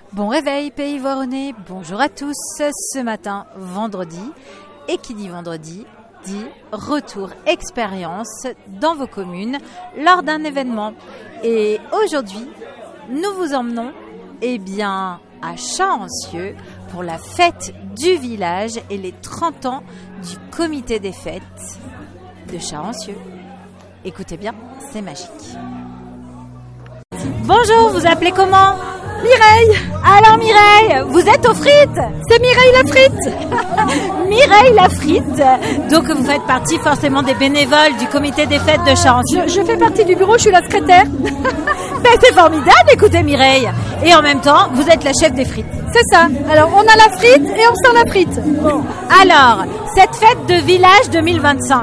Bon réveil Pays Voironnais, bonjour à tous. Ce matin, vendredi, et qui dit vendredi, dit retour expérience dans vos communes lors d'un événement. Et aujourd'hui, nous vous emmenons à Charancieux pour la fête du village et les 30 ans du comité des fêtes de Charancieux. Écoutez bien, c'est magique. Bonjour, vous appelez comment ? Mireille. Alors Mireille, vous êtes aux frites ? C'est Mireille la frite. Mireille la frite. Donc vous faites partie forcément des bénévoles du comité des fêtes de Charancieux. Je fais partie du bureau, je suis la secrétaire. Ben, c'est formidable, écoutez Mireille. Et en même temps, vous êtes la chef des frites. C'est ça. Alors on a la frite et on sent la frite. Bon. Alors, cette fête de village 2025.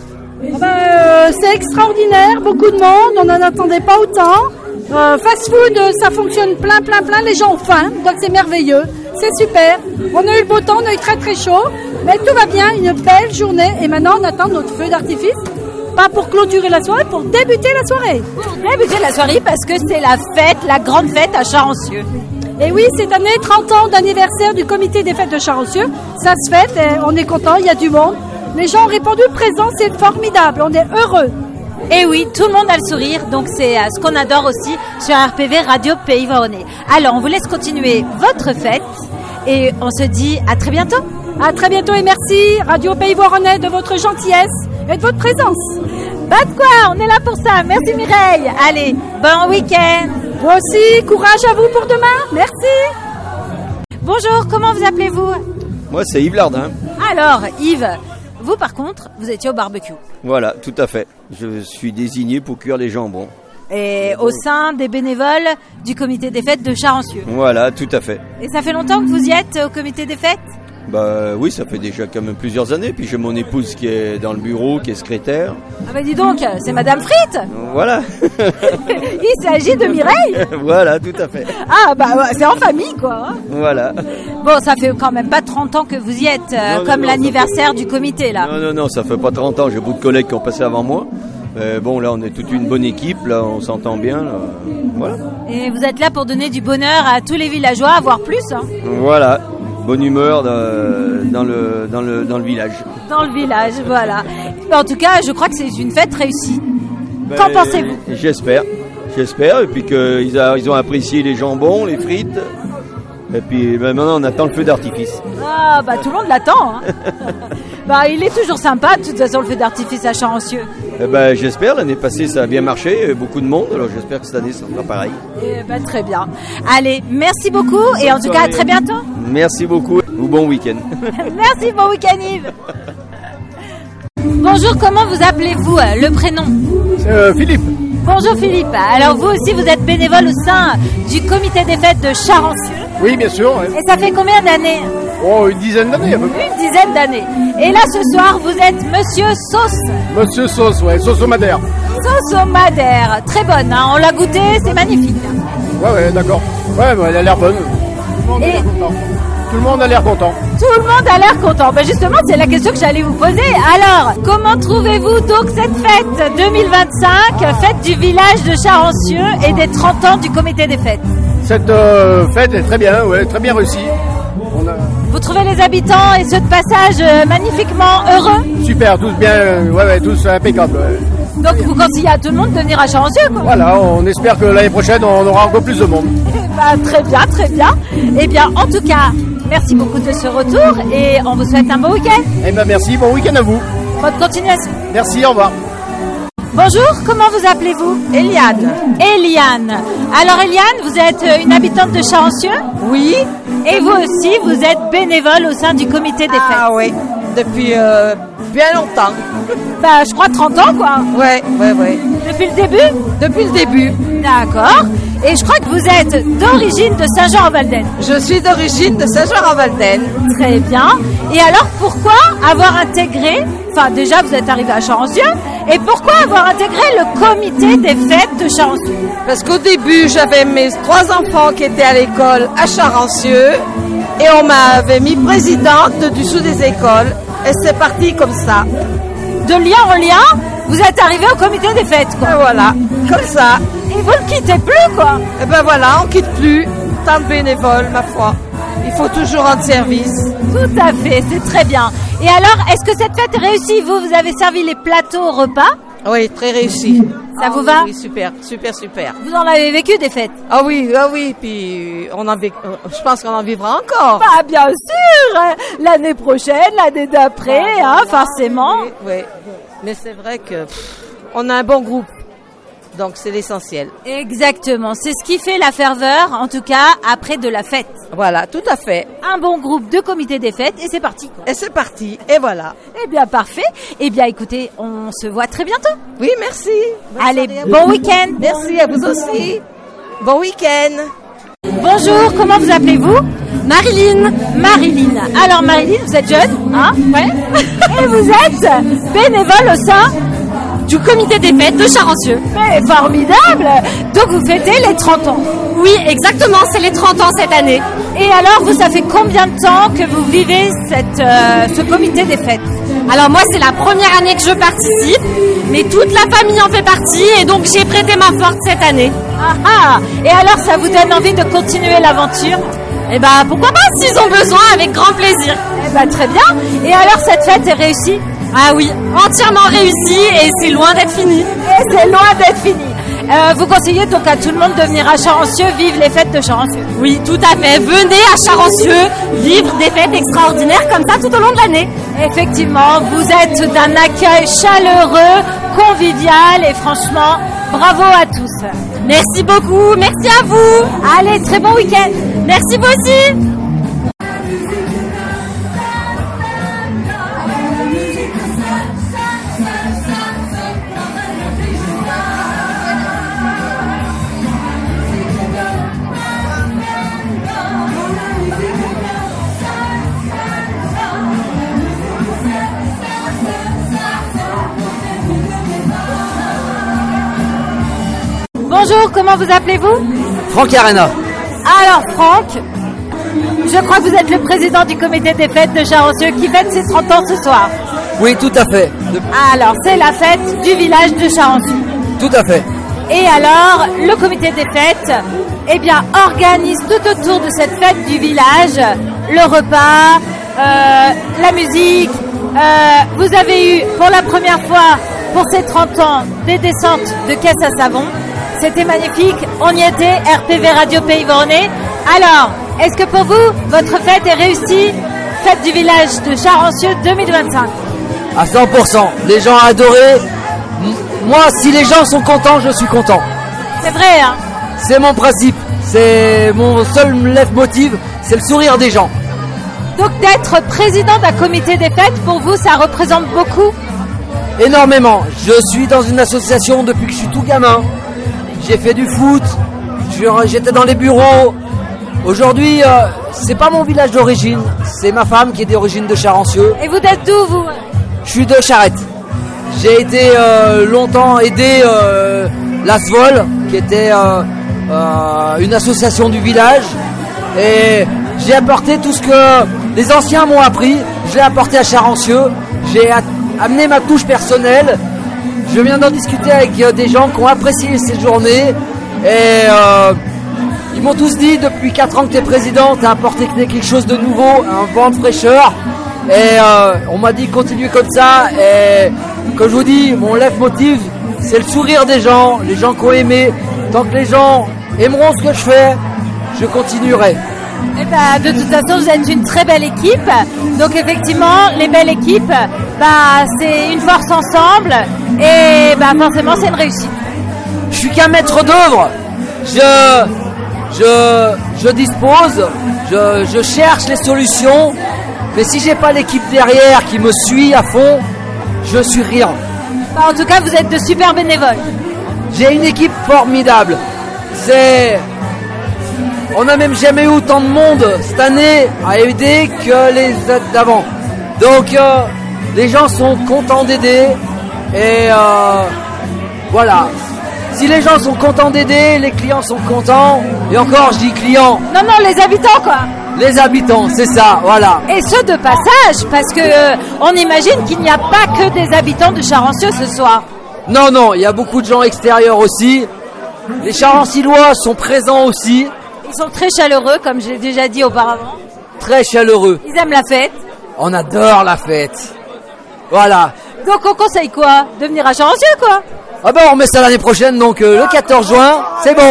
C'est extraordinaire, beaucoup de monde, on n'en attendait pas autant. Fast food, ça fonctionne plein, les gens ont faim, donc c'est merveilleux, c'est super. On a eu le beau temps, on a eu très chaud, mais tout va bien, une belle journée. Et maintenant on attend notre feu d'artifice, pas pour clôturer la soirée, pour débuter la soirée. Pour débuter la soirée parce que c'est la fête, la grande fête à Charancieux. Et oui, cette année, 30 ans d'anniversaire du comité des fêtes de Charancieux, ça se fête et on est content, il y a du monde. Les gens ont répondu présent, c'est formidable, on est heureux. Et oui, tout le monde a le sourire, donc c'est ce qu'on adore aussi sur RPV Radio Pays Voironnais. Alors, on vous laisse continuer votre fête et on se dit à très bientôt. À très bientôt et merci Radio Pays Voironnais de votre gentillesse et de votre présence. Pas de quoi, on est là pour ça. Merci Mireille. Allez, bon week-end. Vous aussi, courage à vous pour demain. Merci. Bonjour, comment vous appelez-vous ? Moi, c'est Yves Lardin. Alors, Yves, vous par contre, vous étiez au barbecue. Voilà, tout à fait. Je suis désigné pour cuire les jambons. Et au sein des bénévoles du comité des fêtes de Charancieux. Voilà, tout à fait. Et ça fait longtemps que vous y êtes au comité des fêtes ? Bah oui, ça fait déjà quand même plusieurs années. Puis j'ai mon épouse qui est dans le bureau, qui est secrétaire. Ah bah dis donc, c'est Madame Frites. Voilà. Il s'agit de Mireille. Voilà, tout à fait. Ah bah c'est en famille quoi. Voilà. Bon, ça fait quand même pas 30 ans que vous y êtes, comme l'anniversaire du comité là. Non, ça fait pas 30 ans. J'ai beaucoup de collègues qui ont passé avant moi. Bon, là, on est toute une bonne équipe. Là, on s'entend bien. Là. Voilà. Et vous êtes là pour donner du bonheur à tous les villageois, voire plus. Hein. Voilà. Bonne humeur dans le village. Dans le village, voilà. En tout cas, je crois que c'est une fête réussie. Qu'en pensez-vous ? J'espère. Et puis qu'ils ont apprécié les jambons, les frites. Et puis maintenant, on attend le feu d'artifice. Ah, bah tout le monde l'attend. Hein. Il est toujours sympa, de toute façon, le feu d'artifice à Charancieux. J'espère. L'année passée, ça a bien marché. Beaucoup de monde. Alors, j'espère que cette année, ça sera pareil. Très bien. Allez, merci beaucoup. Et en tout cas, à très bientôt. Merci beaucoup. Ou bon week-end. Merci, bon week-end, Yves. Bonjour, comment vous appelez-vous, le prénom ? Philippe. Bonjour Philippe. Alors vous aussi, vous êtes bénévole au sein du comité des fêtes de Charancieux. Oui, bien sûr. Oui. Et ça fait combien d'années ? Oh, une dizaine d'années à peu près. Une dizaine d'années. Et là, ce soir, vous êtes Monsieur Sauce. Monsieur Sauce, ouais, sauce au madère. Sauce au madère, très bonne, hein. On l'a goûté, c'est magnifique. Ouais, d'accord. Ouais, elle a l'air bonne. Tout le monde a l'air content. Tout le monde a l'air content. Justement, c'est la question que j'allais vous poser. Alors, comment trouvez-vous donc cette fête 2025, fête du village de Charancieux et des 30 ans du comité des fêtes ? Cette fête est très bien réussie. Vous trouvez les habitants et ceux de passage magnifiquement heureux ? Super, tous bien, tous impeccables. Ouais. Donc vous conseillez à tout le monde de venir à Charancieux, quoi. Voilà, on espère que l'année prochaine, on aura encore plus de monde. Très bien, très bien. Eh bien, en tout cas, merci beaucoup de ce retour et on vous souhaite un bon week-end. Merci, bon week-end à vous. Bonne continuation. Merci, au revoir. Bonjour, comment vous appelez-vous ? Eliane. Eliane. Alors Eliane, vous êtes une habitante de Charancieux ? Oui. Et vous aussi, vous êtes bénévole au sein du comité des fêtes ? Ah oui, depuis bien longtemps. Je crois 30 ans quoi. Ouais. Depuis le début ? Depuis le début. D'accord. Et je crois que vous êtes d'origine de Saint-Jean-en-Valdaine. Je suis d'origine de Saint-Jean-en-Valdaine. Très bien. Et alors pourquoi avoir intégré, déjà vous êtes arrivé à Charancieux, et pourquoi avoir intégré le comité des fêtes de Charancieux ? Parce qu'au début, j'avais mes 3 enfants qui étaient à l'école à Charancieux et on m'avait mis présidente du sous des écoles et c'est parti comme ça. De lien en lien, vous êtes arrivé au comité des fêtes, quoi. Et voilà, comme ça. Et vous ne quittez plus, quoi. Et ben voilà, on quitte plus. tant de bénévoles, ma foi. Il faut toujours rendre service. Tout à fait, c'est très bien. Et alors, est-ce que cette fête est réussie? Vous avez servi les plateaux au repas? Oui, très réussi. Ça vous va? Oui, super. Vous en avez vécu des fêtes? Ah oui, puis je pense qu'on en vivra encore. Bah bien sûr, l'année prochaine, l'année d'après, forcément. Oui. Mais c'est vrai que on a un bon groupe, donc c'est l'essentiel. Exactement, c'est ce qui fait la ferveur, en tout cas, après de la fête. Voilà, tout à fait. Un bon groupe de comité des fêtes et c'est parti. Et c'est parti, et voilà. Eh bien, parfait. Eh bien, écoutez, on se voit très bientôt. Oui, merci. Bonne Allez, soirée à vous. bon week-end. Merci à vous aussi. Bon week-end. Bonjour, comment vous appelez-vous? Marilyn. Marilyn. Alors Marilyn, vous êtes jeune, hein? Ouais. Et vous êtes bénévole au sein du comité des fêtes de Charancieux. Mais formidable! Donc vous fêtez les 30 ans. Oui, exactement, c'est les 30 ans cette année. Et alors, vous, ça fait combien de temps que vous vivez ce comité des fêtes? Alors moi, c'est la première année que je participe, mais toute la famille en fait partie et donc j'ai prêté main forte cette année. Ah! Et alors, ça vous donne envie de continuer l'aventure? Eh ben, pourquoi pas, s'ils ont besoin, avec grand plaisir. Eh ben, très bien. Et alors, cette fête est réussie? Ah oui, entièrement réussie et c'est loin d'être fini. Et c'est loin d'être fini. Vous conseillez donc à tout le monde de venir à Charancieux vivre les fêtes de Charancieux? Oui, tout à fait. Venez à Charancieux vivre des fêtes extraordinaires comme ça tout au long de l'année. Effectivement, vous êtes d'un accueil chaleureux, convivial et franchement, bravo à tous. Merci beaucoup, merci à vous. Allez, très bon week-end. Merci vous aussi. Bonjour, comment vous appelez-vous? Franck Arena. Alors Franck, je crois que vous êtes le président du comité des fêtes de Charancieux qui fête ses 30 ans ce soir. Oui, tout à fait. Alors, c'est la fête du village de Charancieux. Tout à fait. Et alors, le comité des fêtes, eh bien, organise tout autour de cette fête du village le repas, la musique. Vous avez eu pour la première fois, pour ces 30 ans, des descentes de caisse à savon. C'était magnifique, on y était, RPV Radio Pays Voronezh. Alors, est-ce que pour vous, votre fête est réussie? Fête du village de Charancieux 2025. À 100%. Les gens ont adoré. Moi, si les gens sont contents, je suis content. C'est vrai, hein? C'est mon principe. C'est mon seul leitmotiv, c'est le sourire des gens. Donc d'être président d'un comité des fêtes, pour vous, ça représente beaucoup? Énormément. Je suis dans une association depuis que je suis tout gamin. J'ai fait du foot, j'étais dans les bureaux. Aujourd'hui, c'est pas mon village d'origine, c'est ma femme qui est d'origine de Charancieux. Et vous êtes d'où, vous? Je suis de Charette. J'ai été longtemps aidé l'ASVOL, qui était une association du village. Et j'ai apporté tout ce que les anciens m'ont appris. Je l'ai apporté à Charancieux. J'ai amené ma touche personnelle. Je viens d'en discuter avec des gens qui ont apprécié ces journées. Et ils m'ont tous dit, depuis 4 ans que tu es président, tu as apporté quelque chose de nouveau, un vent de fraîcheur. Et on m'a dit continuez comme ça. Et comme je vous dis, mon leitmotiv, c'est le sourire des gens, les gens qui ont aimé. Tant que les gens aimeront ce que je fais, je continuerai. Eh ben, de toute façon, vous êtes une très belle équipe. Donc effectivement, les belles équipes, c'est une force ensemble. Et forcément, c'est une réussite. Je suis qu'un maître d'œuvre. Je dispose, je cherche les solutions. Mais si j'ai pas l'équipe derrière qui me suit à fond, je suis rien. En tout cas, vous êtes de super bénévoles. J'ai une équipe formidable. On n'a même jamais eu autant de monde cette année à aider que les autres d'avant. Donc les gens sont contents d'aider. Et voilà. Si les gens sont contents d'aider, les clients sont contents. Et encore, je dis clients. Non, les habitants, quoi. Les habitants, c'est ça, voilà. Et ce de passage, parce que on imagine qu'il n'y a pas que des habitants de Charancieux ce soir. Non, il y a beaucoup de gens extérieurs aussi. Les Charancillois sont présents aussi. Ils sont très chaleureux, comme j'ai déjà dit auparavant. Très chaleureux. Ils aiment la fête. On adore la fête. Voilà. Donc on conseille quoi? De venir à Charancieux, quoi. Ah ben on remet ça l'année prochaine, donc le 14 juin, c'est bon.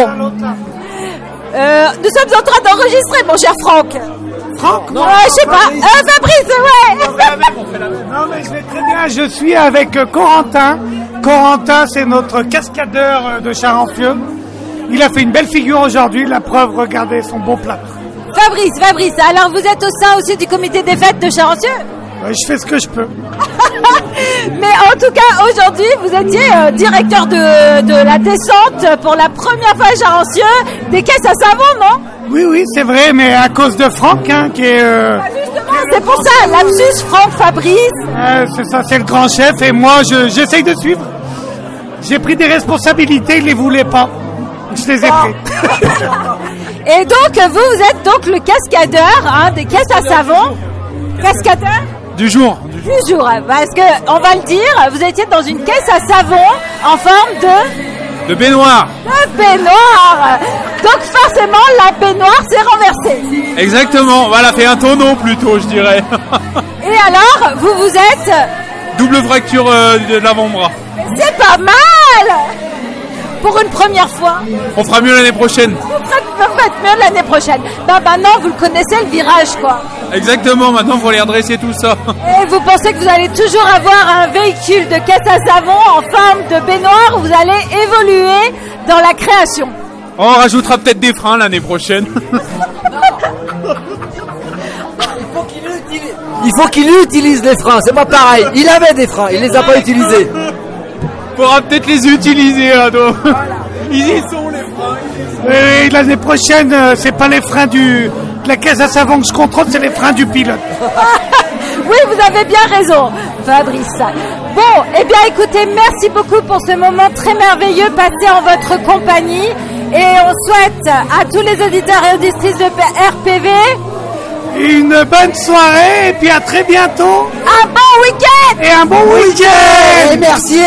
Nous sommes en train d'enregistrer, mon cher Franck. Franck? Non, je sais pas. Fabrice, ouais. On fait la même. Non, mais je vais très bien. Je suis avec Corentin. Corentin, c'est notre cascadeur de Charancieux. Il a fait une belle figure aujourd'hui. La preuve, regardez son beau plâtre. Fabrice, alors vous êtes au sein aussi du comité des fêtes de Charancieux? Ouais, je fais ce que je peux. Mais en tout cas, aujourd'hui, vous étiez directeur de la descente pour la première fois à Charancieux des caisses à savon, non? Oui, c'est vrai, mais à cause de Franck, hein, qui est... Justement, c'est pour ça, lapsus, Franck, Fabrice. c'est ça, c'est le grand chef, et moi, j'essaye de suivre. J'ai pris des responsabilités, il les voulait pas. Je les ai pris. Et donc, vous êtes donc le cascadeur des caisses à savon. Cascadeur Du jour. Du jour, parce que, on va le dire, vous étiez dans une caisse à savon en forme de baignoire. De baignoire. Donc forcément, la baignoire s'est renversée. Exactement, voilà, fait un tonneau plutôt, je dirais. Et alors, vous êtes... Double fracture de l'avant-bras. C'est pas mal. Pour une première fois. On fera mieux l'année prochaine. Vous faites mieux l'année prochaine. Maintenant, vous le connaissez, le virage, quoi. Exactement, maintenant il faut aller redresser tout ça. Et vous pensez que vous allez toujours avoir un véhicule de caisse à savon en forme de baignoire où vous allez évoluer dans la création? On rajoutera peut-être des freins l'année prochaine. Il faut qu'il utilise les freins, c'est pas pareil. Il avait des freins, il les a pas utilisés. Faudra peut-être les utiliser, hein, donc. Ils y sont les freins. Oui, l'année prochaine, c'est pas les freins de la caisse à savon que je contrôle, c'est les freins du pilote. Oui, vous avez bien raison, Fabrice. Bon, eh bien écoutez, merci beaucoup pour ce moment très merveilleux passé en votre compagnie. Et on souhaite à tous les auditeurs et auditrices de RPV une bonne soirée et puis à très bientôt. Un bon week-end. Et un bon week-end. Et merci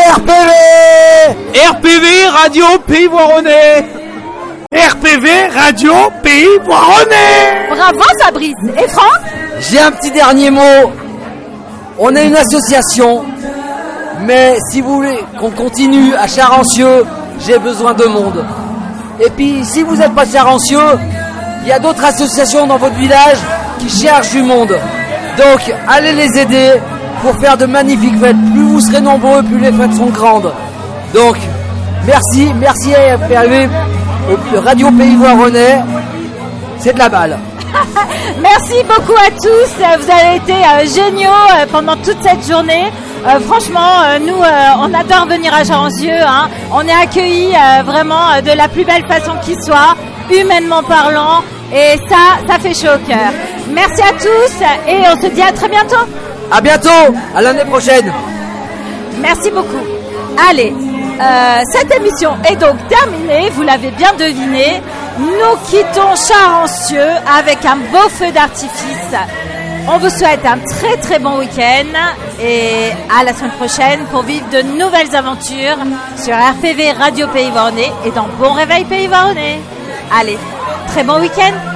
RPV. RPV Radio Pays Voironnais. RPV Radio Pays Voironnais. Bravo Fabrice. Et Franck? J'ai un petit dernier mot. On est une association, mais si vous voulez qu'on continue à Charancieux, j'ai besoin de monde. Et puis si vous n'êtes pas Charancieux, il y a d'autres associations dans votre village qui cherchent du monde. Donc allez les aider pour faire de magnifiques fêtes. Plus vous serez nombreux, plus les fêtes sont grandes. Donc merci à RPV, Radio Pays Voironnais, c'est de la balle. Merci beaucoup à tous, vous avez été géniaux pendant toute cette journée. Franchement, nous, on adore venir à Charancieux. On est accueillis vraiment de la plus belle façon qui soit, humainement parlant, et ça fait chaud au cœur. Merci à tous et on se dit à très bientôt. À bientôt, à l'année prochaine. Merci beaucoup. Allez, cette émission est donc terminée, vous l'avez bien deviné. Nous quittons Charancieux avec un beau feu d'artifice. On vous souhaite un très très bon week-end et à la semaine prochaine pour vivre de nouvelles aventures sur RPV Radio Pays Voironnais et dans Bon Réveil Pays Voironnais. Allez, très bon week-end.